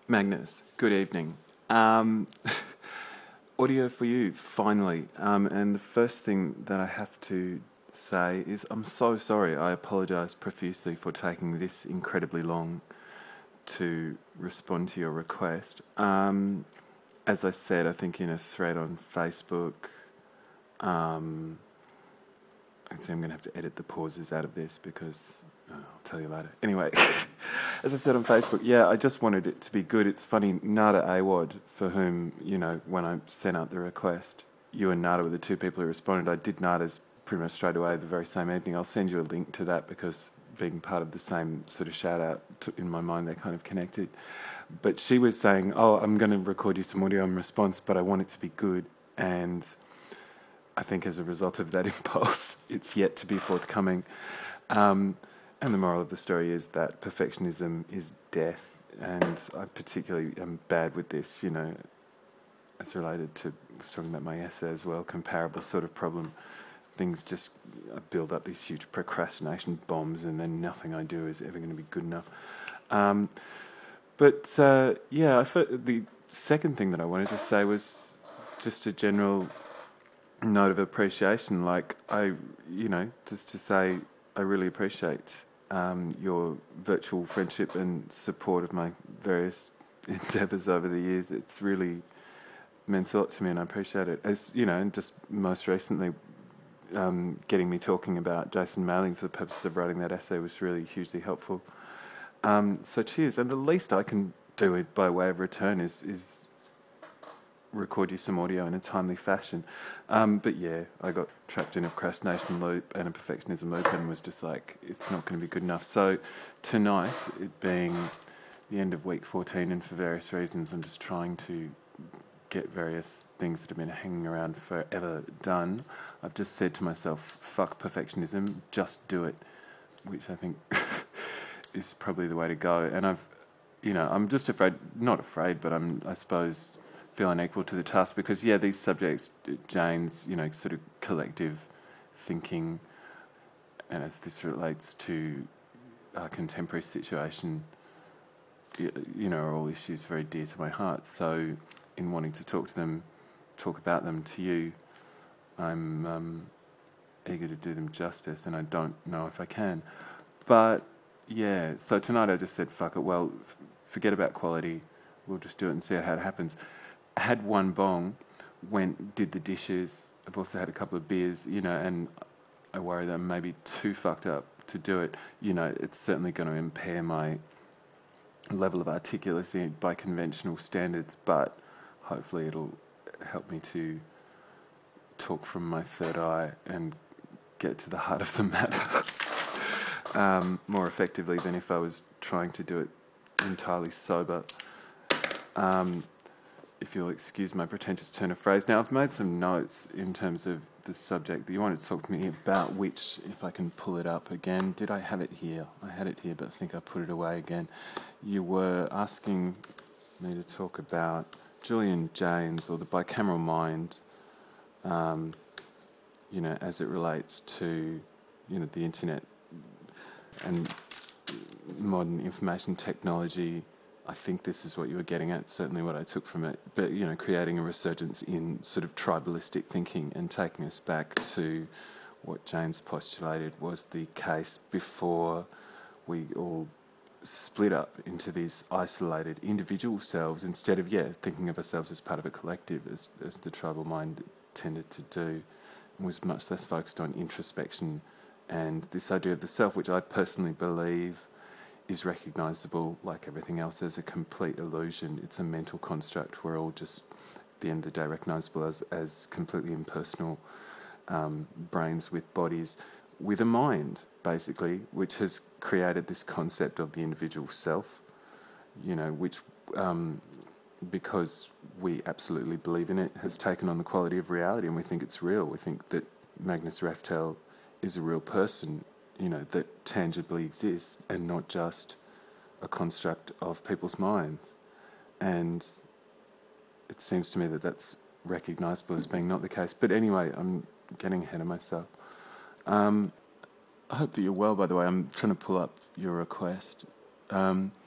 Magnus, good evening. Um, Audio for you, finally. And the first thing that I have to say is I'm so sorry. I apologise profusely for taking this incredibly long to respond to your request. As I said, I think in a thread on Facebook, um, I'd say I'm going to have to edit the pauses out of this because I'll tell you later. Anyway, as I said on Facebook, yeah, I just wanted it to be good. It's funny, Nada Awad, for whom, when I sent out the request, you and Nada were the two people who responded. I did Nada's pretty much straight away the very same evening. I'll send you a link to that because being part of the same sort of shout out, in my mind, they're kind of connected. But she was saying, oh, I'm going to record you some audio in response, but I want it to be good. And I think as a result of that impulse, it's yet to be forthcoming. And the moral of the story is that perfectionism is death. And I particularly am bad with this, as related to, I was talking about my essay as well, comparable sort of problem. Things just build up these huge procrastination bombs, and then nothing I do is ever going to be good enough. The second thing that I wanted to say was just a general note of appreciation. Just to say I really appreciate your virtual friendship and support of my various endeavours over the years. It's really meant a lot to me, and I appreciate it. As and just most recently, getting me talking about Jason Mailing for the purposes of writing that essay was really hugely helpful. So cheers. And the least I can do it by way of return is record you some audio in a timely fashion. But yeah, I got trapped in a procrastination loop and a perfectionism loop and was just like, it's not going to be good enough. So tonight, it being the end of week 14, and for various reasons, I'm just trying to get various things that have been hanging around forever done. I've just said to myself, fuck perfectionism, just do it, which I think is probably the way to go. And I'm just not afraid, but I suppose feel unequal to the task because, these subjects, Jane's, sort of collective thinking, and as this relates to our contemporary situation, are all issues very dear to my heart. So in wanting to talk about them to you, I'm eager to do them justice, and I don't know if I can. But, so tonight I just said, fuck it, well, forget about quality, we'll just do it and see how it happens. I had one bong, did the dishes. I've also had a couple of beers, and I worry that I'm maybe too fucked up to do it. It's certainly going to impair my level of articulacy by conventional standards, but hopefully it'll help me to talk from my third eye and get to the heart of the matter more effectively than if I was trying to do it entirely sober. If you'll excuse my pretentious turn of phrase. Now, I've made some notes in terms of the subject that you wanted to talk to me about, which, if I can pull it up again, did I have it here? I had it here, but I think I put it away again. You were asking me to talk about Julian Jaynes, or the bicameral mind, as it relates to, the internet and modern information technology. I think this is what you were getting at, certainly what I took from it. But, creating a resurgence in sort of tribalistic thinking and taking us back to what James postulated was the case before we all split up into these isolated individual selves instead of, thinking of ourselves as part of a collective, as the tribal mind tended to do, and was much less focused on introspection and this idea of the self, which I personally believe is recognisable, like everything else, as a complete illusion. It's a mental construct. We're all just, at the end of the day, recognisable as completely impersonal brains with bodies, with a mind, basically, which has created this concept of the individual self, which, because we absolutely believe in it, has taken on the quality of reality, and we think it's real. We think that Magnus Raftel is a real person, that tangibly exists and not just a construct of people's minds. And it seems to me that that's recognisable as being not the case. But anyway, I'm getting ahead of myself. I hope that you're well, by the way. I'm trying to pull up your request.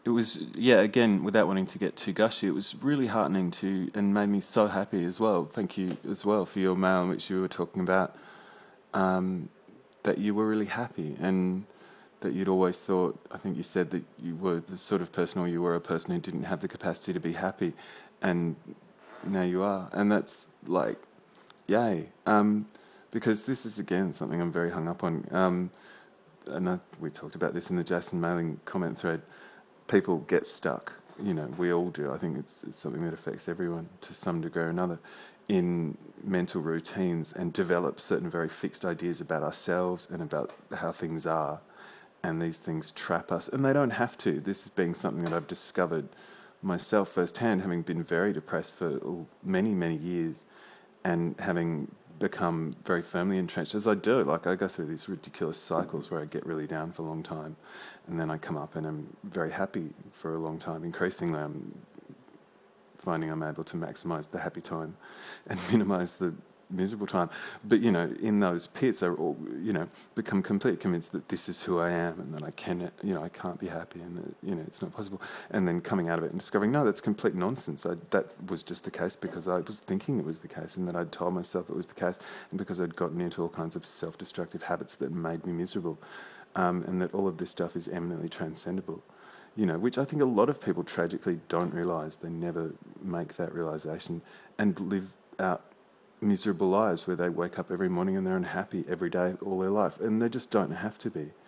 it was, yeah, again, without wanting to get too gushy, it was really heartening and made me so happy as well. Thank you as well for your mail in which you were talking about that you were really happy and that you'd always thought, I think you said that you were the sort of person, or you were a person who didn't have the capacity to be happy, and now you are. And that's like, yay. Because this is, again, something I'm very hung up on. And we talked about this in the Jason mailing comment thread. People get stuck, we all do. I think it's something that affects everyone to some degree or another, in mental routines, and develop certain very fixed ideas about ourselves and about how things are, and these things trap us. And they don't have to. This is being something that I've discovered myself firsthand, having been very depressed for many, many years, and having become very firmly entrenched, as I do. Like, I go through these ridiculous cycles where I get really down for a long time, and then I come up and I'm very happy for a long time. Increasingly, I'm finding I'm able to maximise the happy time and minimise the miserable time. But, in those pits, I become completely convinced that this is who I am, and that I can't be happy, and that, it's not possible. And then coming out of it and discovering, no, that's complete nonsense. That was just the case because I was thinking it was the case, and that I'd told myself it was the case, and because I'd gotten into all kinds of self-destructive habits that made me miserable, and that all of this stuff is eminently transcendable. Which I think a lot of people tragically don't realise. They never make that realisation and live out miserable lives where they wake up every morning and they're unhappy every day all their life, and they just don't have to be.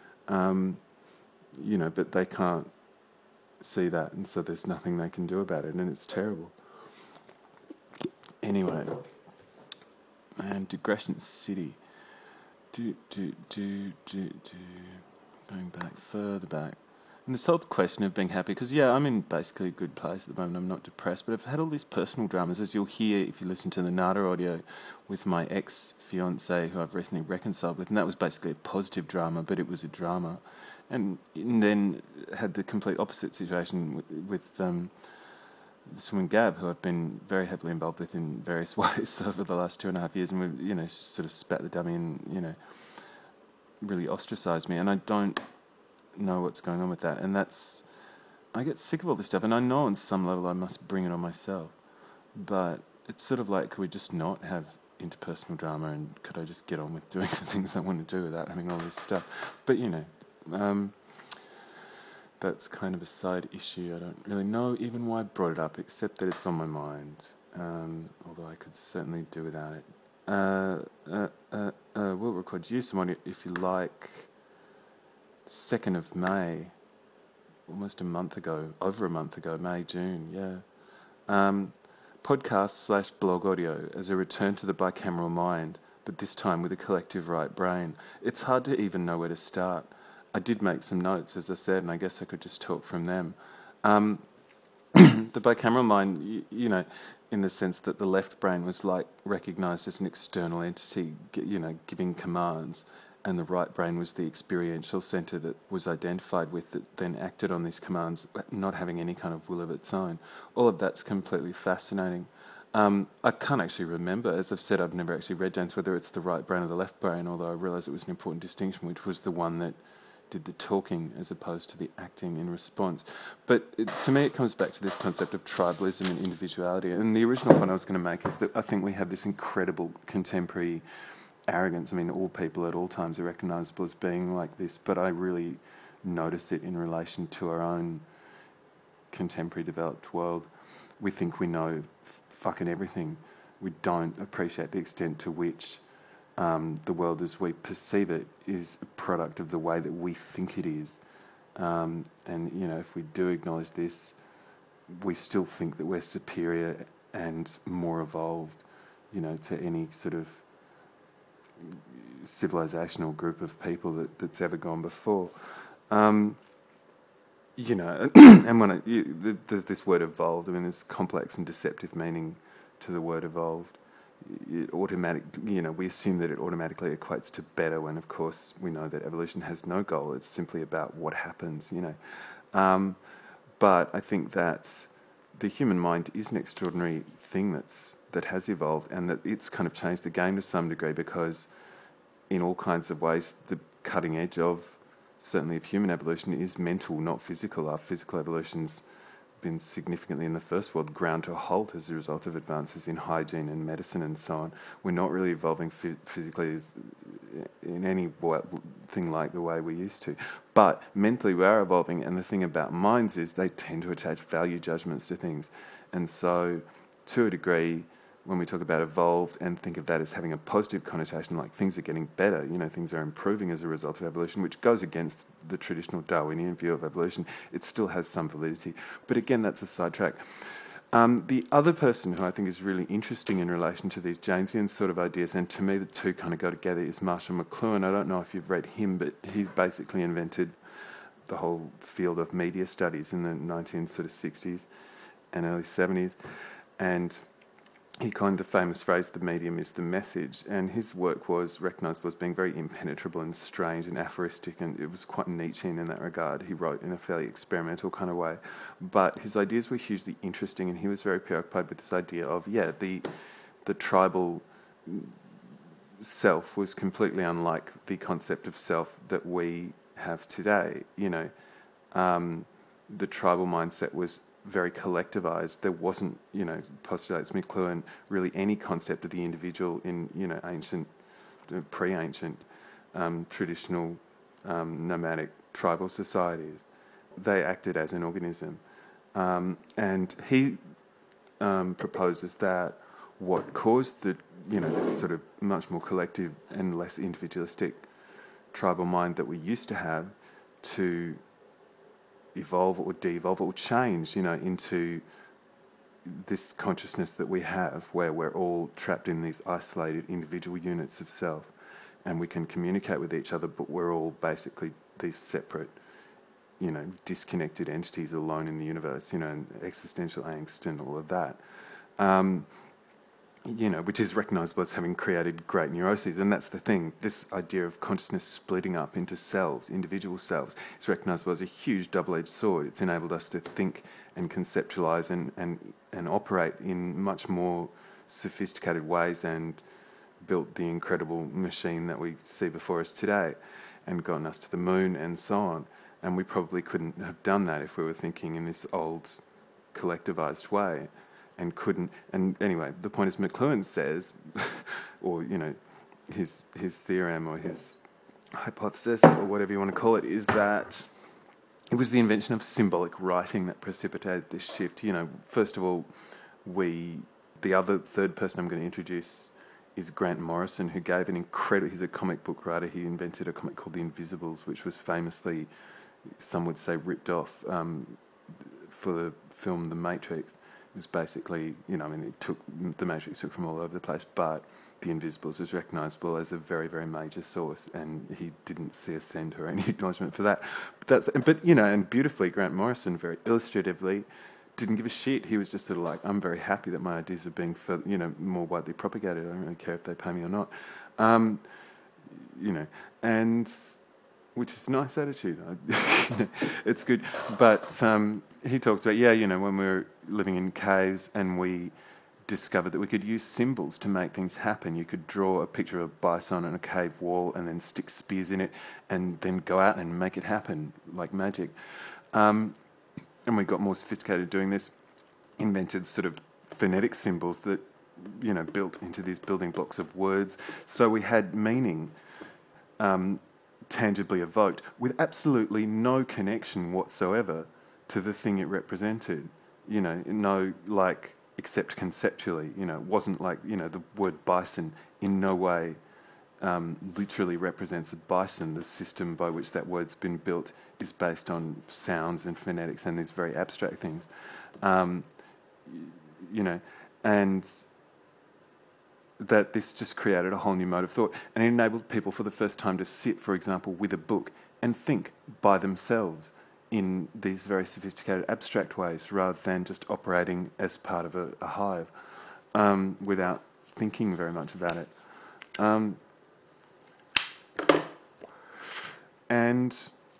But they can't see that, and so there's nothing they can do about it, and it's terrible. Anyway, man, Digression City. Going back, further back. And this whole question of being happy, because, I'm in basically a good place at the moment. I'm not depressed, but I've had all these personal dramas, as you'll hear if you listen to the Nada audio with my ex-fiancée, who I've recently reconciled with, and that was basically a positive drama, but it was a drama. And then had the complete opposite situation with this woman Gab, who I've been very heavily involved with in various ways over the last 2.5 years, and we've, sort of spat the dummy and, really ostracised me, and I don't know what's going on with that, and I get sick of all this stuff, and I know on some level I must bring it on myself, but it's sort of like, could we just not have interpersonal drama, and could I just get on with doing the things I want to do without having all this stuff? But that's kind of a side issue. I don't really know even why I brought it up, except that it's on my mind, although I could certainly do without it. We'll record you someone if you like. 2nd of May, almost over a month ago, May, June, podcast/blog audio as a return to the bicameral mind, but this time with a collective right brain. It's hard to even know where to start. I did make some notes, as I said, and I guess I could just talk from them. The bicameral mind, in the sense that the left brain was like recognised as an external entity, giving commands, and the right brain was the experiential centre that was identified with, that then acted on these commands, not having any kind of will of its own. All of that's completely fascinating. I can't actually remember, as I've said, I've never actually read James, whether it's the right brain or the left brain, although I realise it was an important distinction, which was the one that did the talking as opposed to the acting in response. But to me it comes back to this concept of tribalism and individuality. And the original point I was going to make is that I think we have this incredible contemporary arrogance. I mean, all people at all times are recognisable as being like this, but I really notice it in relation to our own contemporary developed world. We think we know fucking everything. We don't appreciate the extent to which the world as we perceive it is a product of the way that we think it is. And, if we do acknowledge this, we still think that we're superior and more evolved, to any sort of civilizational group of people that's ever gone before. And when there's this word evolved, I mean, there's complex and deceptive meaning to the word evolved. We assume that it automatically equates to better, when of course we know that evolution has no goal. It's simply about what happens, But I think that the human mind is an extraordinary thing that has evolved, and that it's kind of changed the game to some degree, because in all kinds of ways the cutting edge of certainly of human evolution, is mental, not physical. Our physical evolution's been significantly in the first world ground to a halt as a result of advances in hygiene and medicine and so on. We're not really evolving physically in any thing like the way we used to. But mentally we are evolving, and the thing about minds is they tend to attach value judgments to things. And so, to a degree, when we talk about evolved and think of that as having a positive connotation, like things are getting better, things are improving as a result of evolution, which goes against the traditional Darwinian view of evolution, it still has some validity. But again, that's a sidetrack. The other person who I think is really interesting in relation to these Jaynesian sort of ideas, and to me the two kind of go together, is Marshall McLuhan. I don't know if you've read him, but he basically invented the whole field of media studies in the 1960s and early 70s. And he coined the famous phrase, the medium is the message, and his work was recognised as being very impenetrable and strange and aphoristic, and it was quite Nietzschean in that regard. He wrote in a fairly experimental kind of way, but his ideas were hugely interesting, and he was very preoccupied with this idea of, the tribal self was completely unlike the concept of self that we have today. The tribal mindset was very collectivized. There wasn't, postulates McLuhan, really any concept of the individual in, ancient, pre-ancient, traditional, nomadic tribal societies. They acted as an organism. And he proposes that what caused the, this sort of much more collective and less individualistic tribal mind that we used to have to evolve or de-evolve or change, into this consciousness that we have, where we're all trapped in these isolated individual units of self, and we can communicate with each other, but we're all basically these separate, disconnected entities alone in the universe, and existential angst and all of that. Which is recognisable as having created great neuroses. And that's the thing, this idea of consciousness splitting up into cells, individual cells, is recognisable as a huge double-edged sword. It's enabled us to think and conceptualise and operate in much more sophisticated ways, and built the incredible machine that we see before us today, and gotten us to the moon and so on. And we probably couldn't have done that if we were thinking in this old collectivised way. And couldn't, and anyway, the point is, McLuhan says, or his theorem or his hypothesis or whatever you want to call it, is that it was the invention of symbolic writing that precipitated this shift. First of all, the third person I'm going to introduce is Grant Morrison, who gave an incredible. He's a comic book writer. He invented a comic called The Invisibles, which was famously, some would say, ripped off for the film The Matrix. Was basically, it took the Matrix took from all over the place, but The Invisibles was recognisable as a very, very major source, and he didn't see a cent or any acknowledgement for that. And beautifully, Grant Morrison, very illustratively, didn't give a shit. He was just sort of like, I'm very happy that my ideas are being, more widely propagated. I don't really care if they pay me or not, and. Which is a nice attitude. It's good. But he talks about, when we were living in caves and we discovered that we could use symbols to make things happen. You could draw a picture of a bison on a cave wall and then stick spears in it and then go out and make it happen like magic. And we got more sophisticated at doing this, invented sort of phonetic symbols that, built into these building blocks of words. So we had meaning tangibly evoked, with absolutely no connection whatsoever to the thing it represented, except conceptually, it wasn't like, the word bison in no way literally represents a bison. The system by which that word's been built is based on sounds and phonetics and these very abstract things, and that this just created a whole new mode of thought, and it enabled people for the first time to sit, for example, with a book and think by themselves in these very sophisticated abstract ways, rather than just operating as part of a hive without thinking very much about it. And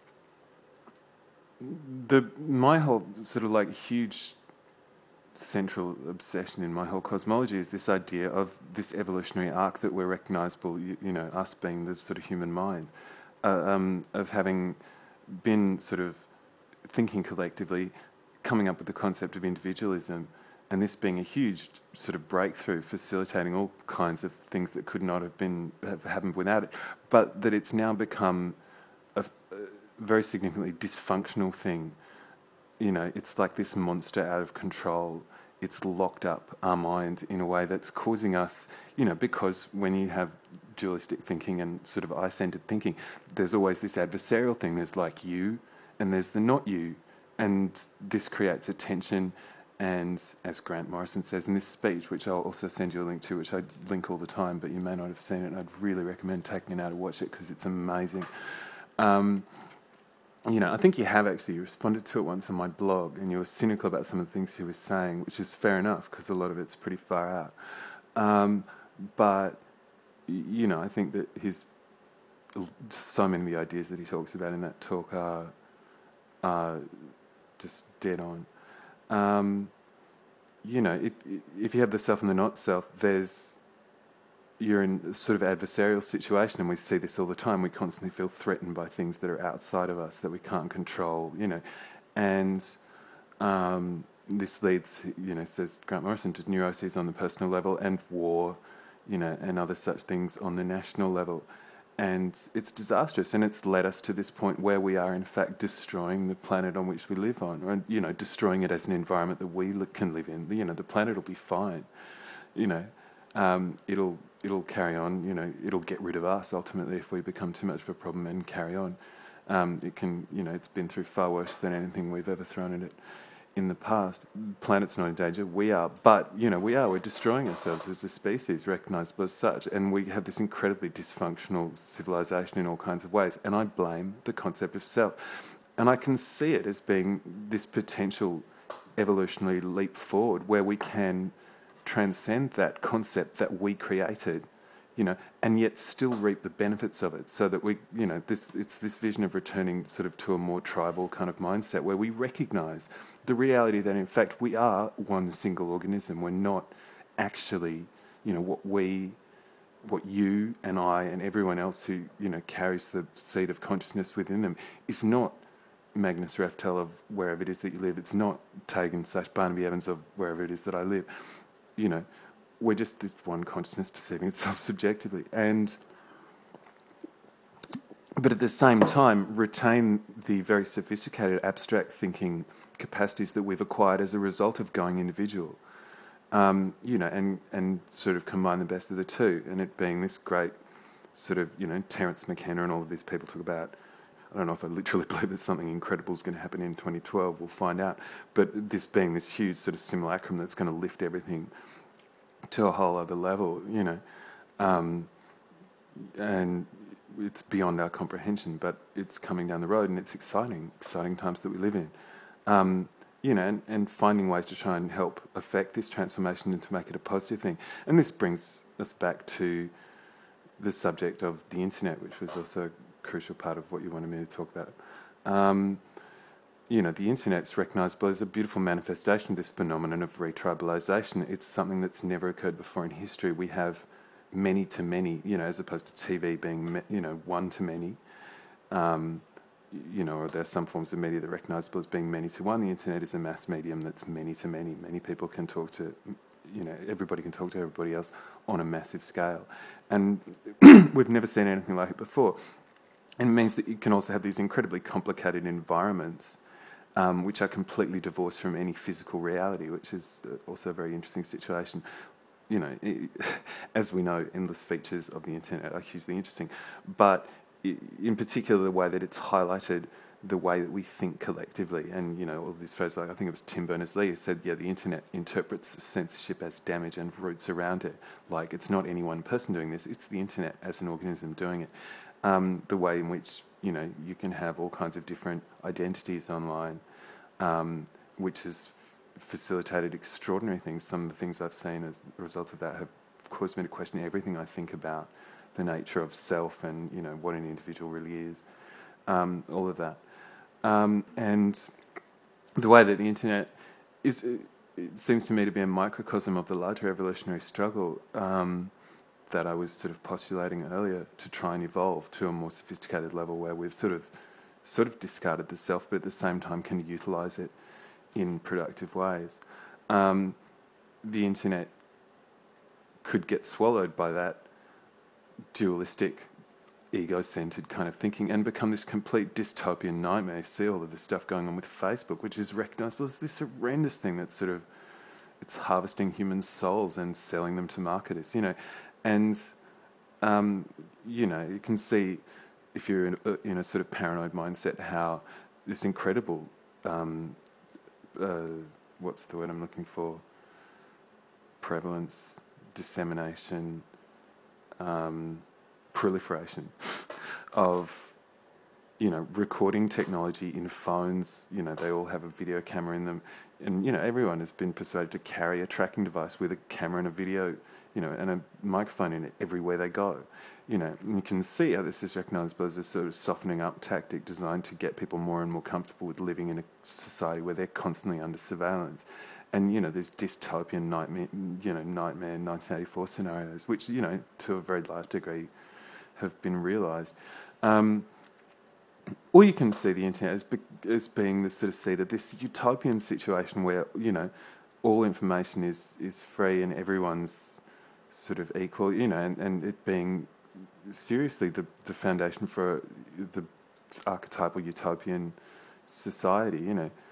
my whole sort of like huge central obsession in my whole cosmology is this idea of this evolutionary arc that we're recognisable, us being the sort of human mind, of having been sort of thinking collectively, coming up with the concept of individualism, and this being a huge sort of breakthrough, facilitating all kinds of things that could not have happened without it, but that it's now become a very significantly dysfunctional thing. You know, it's like this monster out of control. It's locked up our mind in a way that's causing us, you know, because when you have dualistic thinking and sort of I-centered thinking, there's always this adversarial thing. There's like you, and there's the not you, and this creates a tension. And as Grant Morrison says in this speech, which I'll also send you a link to, which I link all the time, but you may not have seen it, and I'd really recommend taking it out to watch it because it's amazing. You know, I think you have actually responded to it once on my blog, and you were cynical about some of the things he was saying, which is fair enough because a lot of it's pretty far out. But, you know, I think that so many of the ideas that he talks about in that talk are just dead on. You know, if you have the self and the not self, you're in a sort of adversarial situation, and we see this all the time. We constantly feel threatened by things that are outside of us that we can't control, you know. And this leads, you know, says Grant Morrison, to neuroses on the personal level and war, you know, and other such things on the national level. And it's disastrous, and it's led us to this point where we are in fact destroying the planet on which we live on, or, you know, destroying it as an environment that we can live in. You know, the planet will be fine. You know, it'll carry on. You know, it'll get rid of us ultimately if we become too much of a problem and carry on. It can, you know, it's been through far worse than anything we've ever thrown at it in the past. The planet's not in danger, we are, but, you know, we're destroying ourselves as a species, recognisable as such, and we have this incredibly dysfunctional civilization in all kinds of ways, and I blame the concept of self. And I can see it as being this potential evolutionary leap forward where we can transcend that concept that we created, you know, and yet still reap the benefits of it, so that we, you know, it's this vision of returning sort of to a more tribal kind of mindset where we recognise the reality that in fact we are one single organism. We're not actually, you know, what you and I and everyone else who, you know, carries the seed of consciousness within them is not Magnus Raftel of wherever it is that you live. It's not Tegan/Barnaby Evans of wherever it is that I live. You know, we're just this one consciousness perceiving itself subjectively, but at the same time retain the very sophisticated abstract thinking capacities that we've acquired as a result of going individual. You know, and sort of combine the best of the two, and it being this great sort of, you know, Terence McKenna and all of these people talk about. I don't know if I literally believe that something incredible is going to happen in 2012. We'll find out. But this being this huge sort of simulacrum that's going to lift everything to a whole other level, you know, and it's beyond our comprehension, but it's coming down the road, and it's exciting times that we live in, you know, and finding ways to try and help affect this transformation and to make it a positive thing. And this brings us back to the subject of the internet, which was also a crucial part of what you wanted me to talk about. You know, the internet's recognisable as a beautiful manifestation of this phenomenon of retribalisation. It's something that's never occurred before in history. We have many to many, you know, as opposed to TV being, you know, one to many. You know, or there are some forms of media that are recognisable as being many to one. The internet is a mass medium that's many to many. Many people can talk to, you know, everybody can talk to everybody else on a massive scale. And we've never seen anything like it before. And it means that you can also have these incredibly complicated environments which are completely divorced from any physical reality, which is also a very interesting situation. You know, as we know, endless features of the internet are hugely interesting, but in particular the way that it's highlighted the way that we think collectively. And, you know, all these phrases, like I think it was Tim Berners-Lee who said, yeah, the internet interprets censorship as damage and roots around it. Like, it's not any one person doing this, it's the internet as an organism doing it. The way in which, you know, you can have all kinds of different identities online, which has facilitated extraordinary things. Some of the things I've seen as a result of that have caused me to question everything I think about the nature of self and, you know, what an individual really is, all of that. And the way that the internet is, it seems to me to be a microcosm of the larger evolutionary struggle, that I was sort of postulating earlier, to try and evolve to a more sophisticated level where we've sort of discarded the self, but at the same time can utilise it in productive ways. The internet could get swallowed by that dualistic, ego-centred kind of thinking and become this complete dystopian nightmare. You see all of the stuff going on with Facebook, which is recognisable as this horrendous thing that's sort of, it's harvesting human souls and selling them to marketers, and you can see, if you're in a sort of paranoid mindset, how this incredible what's the word I'm looking for? Prevalence, dissemination, proliferation of, recording technology in phones. They all have a video camera in them. And, everyone has been persuaded to carry a tracking device with a camera and a video, and a microphone in it everywhere they go. And you can see how this is recognisable as a sort of softening up tactic designed to get people more and more comfortable with living in a society where they're constantly under surveillance. And, there's dystopian nightmare 1984 scenarios, which, to a very large degree have been realised. Or you can see the internet as being the sort of seed of this utopian situation where, all information is free and everyone's sort of equal, and it being seriously the foundation for the archetypal utopian society,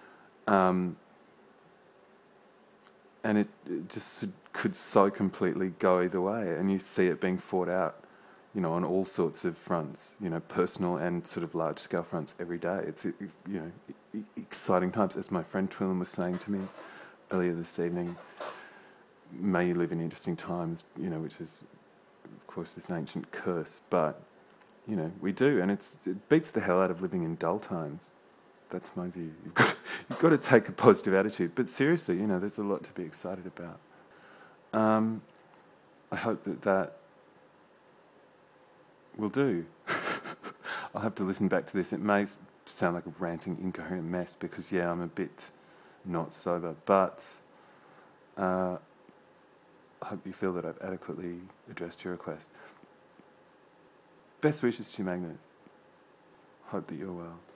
and it just could so completely go either way, and you see it being fought out, on all sorts of fronts, personal and sort of large-scale fronts every day. It's, exciting times, as my friend Twillen was saying to me earlier this evening. May you live in interesting times, which is, of course, this ancient curse, but, we do, and it beats the hell out of living in dull times. That's my view. You've got to take a positive attitude, but seriously, there's a lot to be excited about. I hope that will do. I'll have to listen back to this. It may sound like a ranting, incoherent mess because, I'm a bit not sober, but I hope you feel that I've adequately addressed your request. Best wishes to you, Magnus. Hope that you're well.